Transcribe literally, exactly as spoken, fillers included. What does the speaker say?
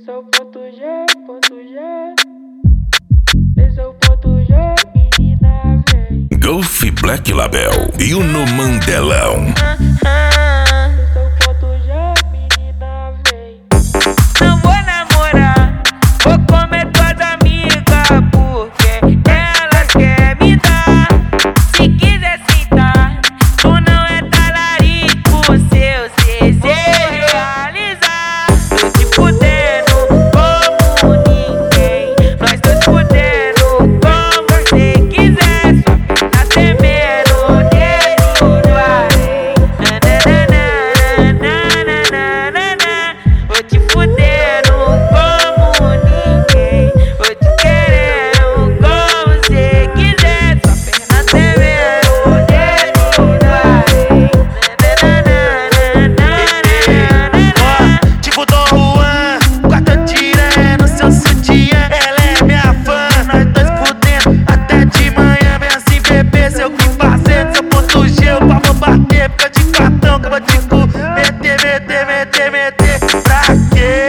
Esse é o ponto G, ponto G. Esse é o ponto G, menina vem. Golf Black Label e o No Mandelão. Esse é o ponto G, menina vem. Não vou namorar, vou comer tuas amigas, porque elas querem me dar. Se quiser sentar, tu não é talarico, seus desejos realizar. Tô te fudendo como ninguém, nós tô te fudendo como você quiser. Só tá temendo o dedo do além. Nananana, vou te fudendo como ninguém, vou te querendo como você quiser. Só perna temendo o dedo do além. Ó, tipo Dom Juan, quarta tirando seu sutiã. Ela é minha fã, nós dois fudendo até de manhã. Vem assim, bebê, seu que fazer, seu ponto G, eu vou bater. Fica de cartão que eu vou te cu, meter, meter, meter, meter. Pra quê?